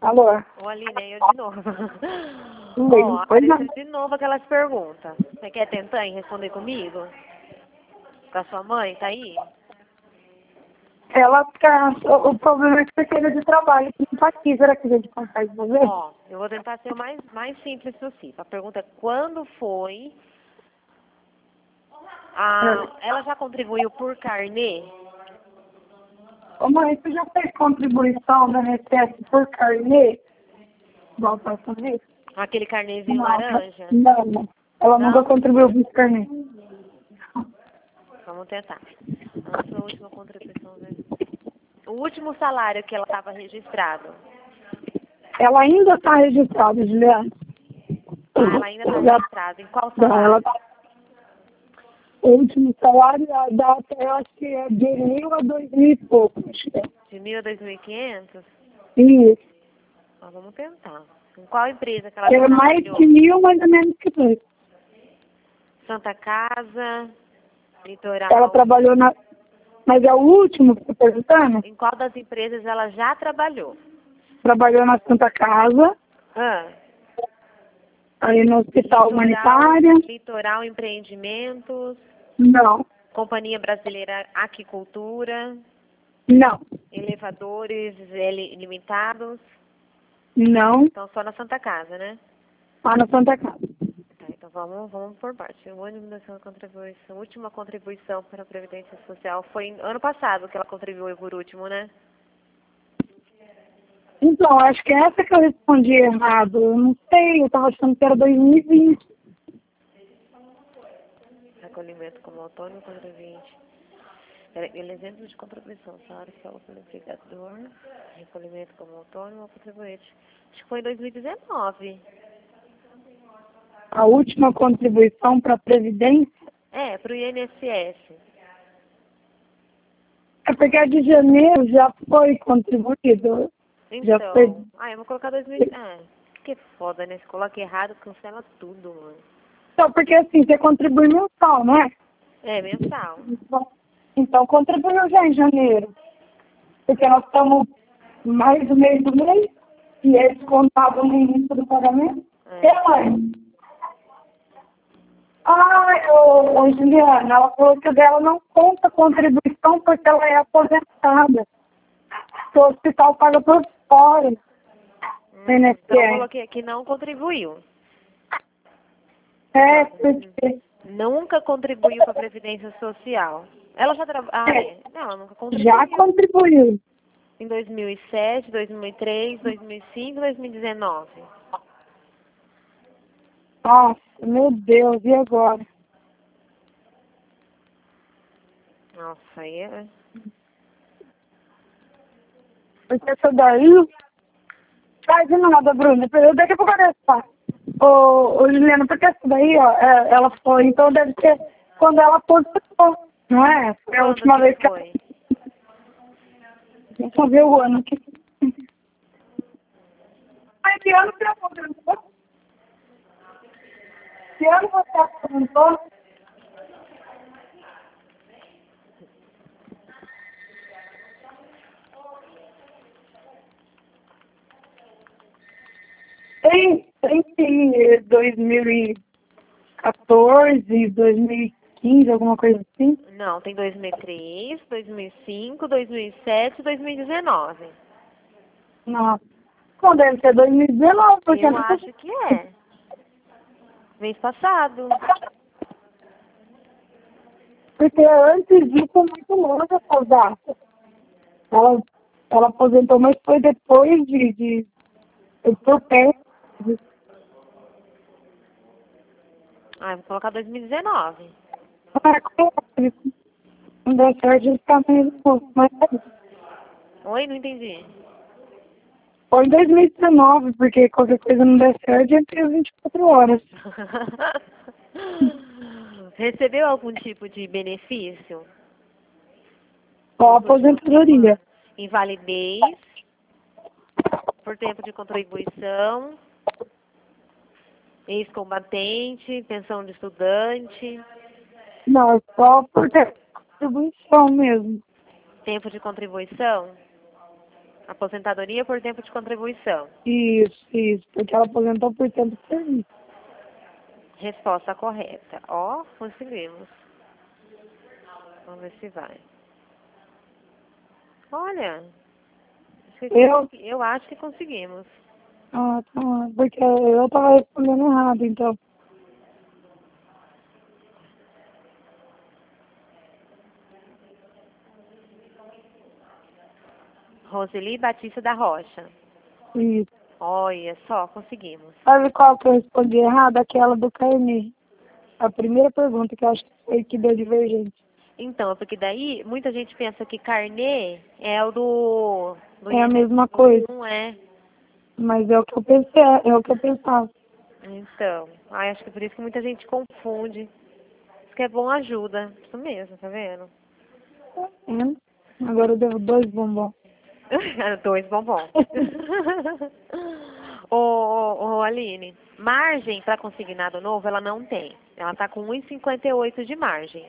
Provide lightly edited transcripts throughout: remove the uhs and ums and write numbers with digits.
Alô? Ô, Aline, eu de novo. Oi, Apareceu de novo aquelas perguntas. Você quer tentar e responder comigo? Com a sua mãe, tá aí? Ela tá. O problema é que você queira de trabalho que não tá aqui. Será que a gente consegue fazer? Ó, eu vou tentar ser o mais simples possível. A pergunta é quando foi ela já contribuiu por carnê? Ô mãe, você já fez contribuição da RSS por carnê? Igual pra fazer? Aquele carnezinho laranja? Não. Ela Não? nunca contribuiu por carnê. Vamos tentar. A sua última contribuição, né? O último salário que ela estava registrado. Ela ainda tá registrada, Juliana. Ela ainda está registrada. Em qual Não, salário? ela tá. O último salário, a data, eu acho que é de 1.000 a 2.000 e pouco. Acho que é. De 1.000 a 2.500? Isso. Vamos tentar. Em qual empresa que ela É já mais trabalhou? que 1.000, mais ou menos que 2. Santa Casa, Litoral. Ela trabalhou na. Mas é o último que você tá perguntando? Em qual das empresas ela já trabalhou? Trabalhou na Santa Casa, Ah, aí no Hospital Humanitária. Litoral Empreendimentos, Não, Companhia Brasileira Aquicultura, não, Elevadores Limitados. não. Então só na Santa Casa, né? Lá na Santa Casa. Tá, então vamos por parte. O ano de diminuição da contribuição, última contribuição para a Previdência Social foi ano passado que ela contribuiu por último, né? Então, acho que é essa que eu respondi errado. Eu não sei, eu tava achando que era 2020. Recolhimento como autônomo contribuinte. Ele é exemplo de contribuição, salário que é o empregador, recolhimento como autônomo ou contribuinte. Acho que foi em 2019. A última contribuição para a Previdência É, para o INSS. é porque a de janeiro já foi contribuído. Já foi. Então, eu vou colocar 2000. Que foda, né? Se coloca errado, cancela tudo, mano. Então, porque assim, você contribui mensal, não é? É, mensal. Então, contribuiu já em janeiro. Porque nós estamos mais do mês do mês e é descontado no início do pagamento. É. Mãe? Juliana, ela falou que o dela não conta contribuição porque ela é aposentada. O hospital paga por fora. Então eu coloquei aqui não contribuiu. É, porque... Nunca contribuiu para a Previdência Social. Ela já trabalha. Não, ela nunca contribuiu. Já contribuiu. Em 2007, 2003, 2005, 2019. Nossa, meu Deus, e agora? Nossa, aí é. Porque essa daí... Faz nada, Bruna. Daqui a pouco eu respondo. Ô, Juliana, porque essa daí, ó, ela foi, então deve ser quando ela aposentou, não é? Foi a última vez que foi? Deixa eu ver o ano aqui. Mas que ano você aposentou? Que ano você aposentou? Tem 2014, 2015, alguma coisa assim? Não, tem 2003, 2005, 2007 e 2019. Não. Não, deve ser 2019, porque Eu acho que é. Mês passado. Porque antes disso foi muito longe essa data. Ela aposentou, mas foi depois eu tô perto. Vou colocar 2019. Não deu certo, a gente tá meio pouco, mas Oi, não entendi. foi em 2019, porque qualquer coisa não der certo, a gente tem 24 horas. Recebeu algum tipo de benefício? Só aposentadoria. Invalidez, por tempo de contribuição, ex-combatente, pensão de estudante. Não, só por ter contribuição mesmo. Tempo de contribuição? Aposentadoria por tempo de contribuição. Isso, porque ela aposentou por tempo de serviço. Resposta correta. Ó, conseguimos. Vamos ver se vai. Olha, eu acho que conseguimos. Ah, tá, porque eu tava respondendo errado, então. Roseli Batista da Rocha. Isso. Olha só, conseguimos. Sabe qual que eu respondi errado? Aquela do carnê. A primeira pergunta que eu acho que foi que deu divergente. Então, porque daí muita gente pensa que carnê é o do É a INSS. mesma coisa, Não é. mas é o que eu pensei, é o que eu pensava. Então, acho que por isso que muita gente confunde. Isso que é bom ajuda. Isso mesmo, tá vendo? É. Agora eu devo 2 bombons. 2 bombons. Ô, Aline, margem para consignado novo ela não tem. Ela tá com 1,58 de margem.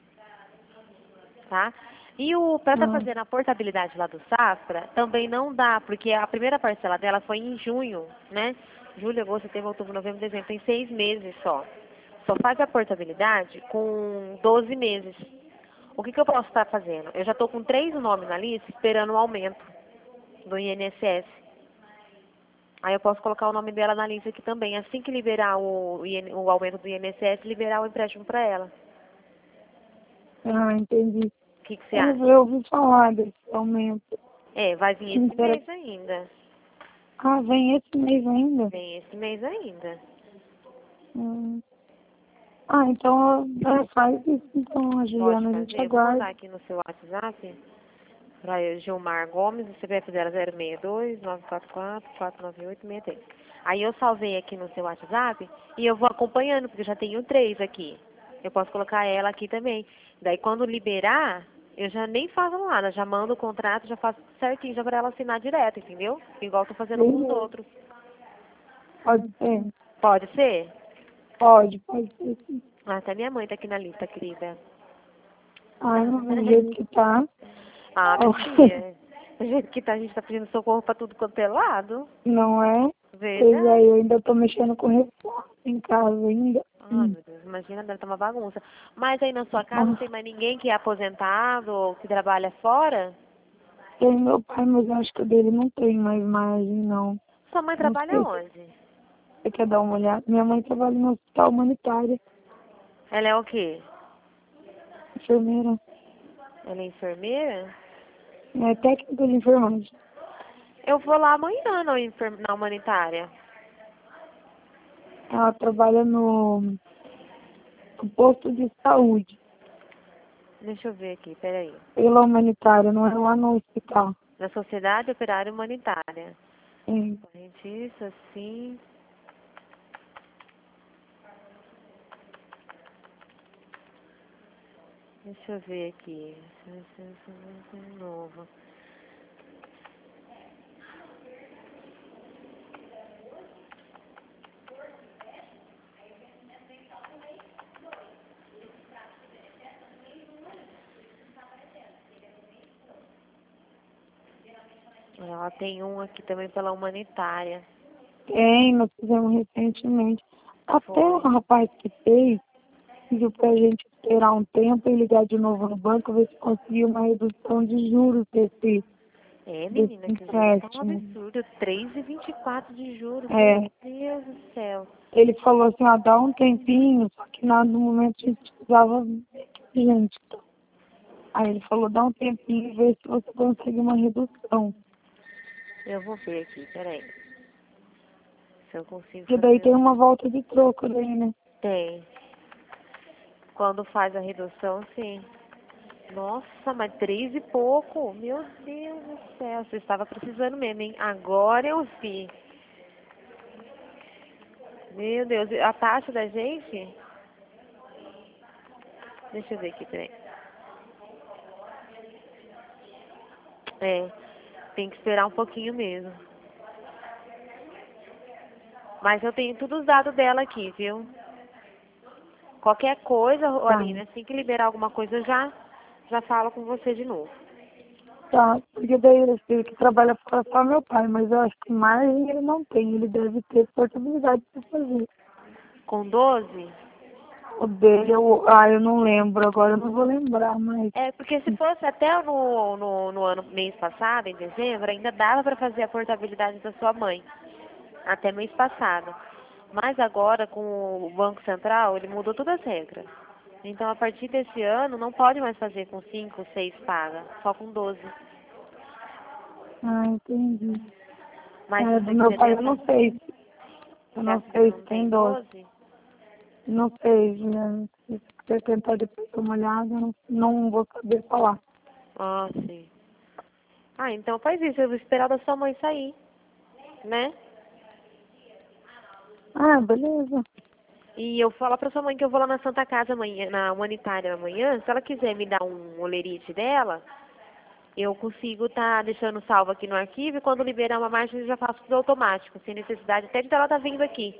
Tá? E para estar fazendo a portabilidade lá do Safra, também não dá, porque a primeira parcela dela foi em junho, né? Julho, agosto, setembro, outubro, novembro, dezembro. Tem 6 meses só. Só faz a portabilidade com 12 meses. O que eu posso estar fazendo? Eu já estou com 3 nomes na lista esperando o aumento do INSS. Aí eu posso colocar o nome dela na lista aqui também. Assim que liberar o aumento do INSS, liberar o empréstimo para ela. Ah, entendi. O que você acha? Eu ouvi falar desse aumento. É, vai vir esse mês ainda. Ah, vem esse mês ainda? Vem esse mês ainda. Ah, então faz isso, então, a Pode Juliana, a gente fazer? Eu vou aguarda. mandar aqui no seu WhatsApp para Gilmar Gomes, o CPF dela 062 944 498 63. Aí eu salvei aqui no seu WhatsApp e eu vou acompanhando, porque eu já tenho 3 aqui. Eu posso colocar ela aqui também. Daí quando liberar, eu já nem faço nada, já mando o contrato, já faço certinho, já para ela assinar direto, entendeu? Igual tô fazendo com os outros. Pode ser? Pode ser? Pode ser sim. Até minha mãe tá aqui na lista, querida. Ai, não, do jeito que tá. Ah, minha filha, do jeito que tá, a gente tá pedindo socorro pra tudo quanto é lado. Não é? Pois Verdade. é, eu ainda tô mexendo com reforma em casa ainda. Ai, meu Deus, imagina, deve estar uma bagunça. Mas aí na sua casa não Nossa, tem mais ninguém que é aposentado ou que trabalha fora? tem meu pai, mas eu acho que o dele não tem mais margem, não. Sua mãe Não trabalha sei se onde? você quer dar uma olhada. Minha mãe trabalha no hospital humanitário, Ela é o quê? enfermeira. Ela é enfermeira? É técnica de enfermagem. Eu vou lá amanhã na humanitária. Ela trabalha no posto de saúde, Deixa eu ver aqui, peraí. pela humanitária, não é lá no hospital. Na Sociedade Operária Humanitária. Sim. Correntista, sim. Deixa eu ver aqui. Novo. Ela tem um aqui também pela humanitária. Tem, nós fizemos recentemente. Até Foi. o rapaz que fez pediu pra gente esperar um tempo e ligar de novo no banco, ver se conseguia uma redução de juros desse Menina, que juros tá um empréstimo. absurdo. 3,24 de juros. É, Meu Deus do céu. ele falou assim, ó, dá um tempinho, só que no momento a gente precisava de gente. Então. Aí ele falou, dá um tempinho e vê se você consegue uma redução. Eu vou ver aqui, peraí. Se eu consigo Porque daí fazer. tem uma volta de troco daí, né? Tem. Quando faz a redução, sim. Nossa, mas 3 e pouco. Meu Deus do céu. Você estava precisando mesmo, hein? Agora eu vi. Meu Deus. A taxa da gente? Deixa eu ver aqui, peraí. É. Tem que esperar um pouquinho mesmo. Mas eu tenho todos os dados dela aqui, viu? Qualquer coisa, Tá. Aline, assim que liberar alguma coisa, eu já falo com você de novo. Tá, porque daí ele teve que trabalhar fora só meu pai, mas eu acho que margem ele não tem, ele deve ter possibilidade de fazer. Com 12? O dele, eu não lembro, agora eu não vou lembrar, mas É, porque se fosse até no ano, mês passado, em dezembro, ainda dava para fazer a portabilidade da sua mãe. Até mês passado. Mas agora, com o Banco Central, ele mudou todas as regras. Então, a partir desse ano, não pode mais fazer com 5, 6 paga, só com 12. entendi. Mas se Do você meu quiser pai eu tentar, não sei, eu você não acha que ele sei se não tem tem 12. 12? Não sei, né? Se você tentar depois dar uma olhada, eu não vou saber falar. Ah, sim. Ah, então faz isso, eu vou esperar da sua mãe sair, né? Beleza. E eu falo pra sua mãe que eu vou lá na Santa Casa amanhã, na Humanitária amanhã. Se ela quiser me dar um olerite dela, eu consigo tá deixando salvo aqui no arquivo e quando liberar uma margem eu já faço tudo automático, sem necessidade até de ela estar vindo aqui.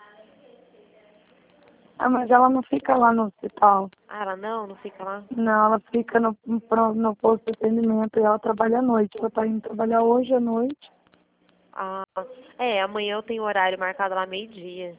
Mas ela não fica lá no hospital. Ah, ela não fica lá? Não, ela fica no posto de atendimento e ela trabalha à noite. Ela tá indo trabalhar hoje à noite. Ah, amanhã eu tenho horário marcado lá meio-dia.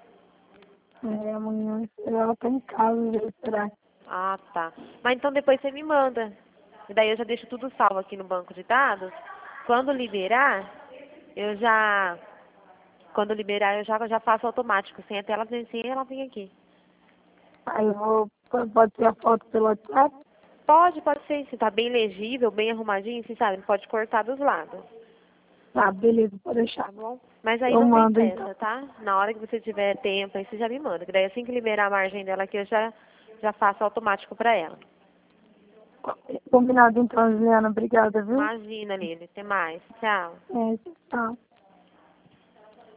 Amanhã ela tá em casa, já esperar. Ah, tá. Mas então depois você me manda. E daí eu já deixo tudo salvo aqui no banco de dados. Quando liberar, eu já. Quando liberar, eu já faço automático, sem ela vir aqui. Aí pode ter a foto pelo WhatsApp? Pode ser. Se tá bem legível, bem arrumadinho, você sabe, pode cortar dos lados. Tá, beleza, pode deixar. Tá bom? Mas aí Eu não tem mando então. pressa, tá? Na hora que você tiver tempo, aí você já me manda. Que daí assim que liberar a margem dela aqui, eu já faço automático pra ela. Combinado então, Juliana. Obrigada, viu? Imagina, Lili. Até mais. Tchau. Tchau.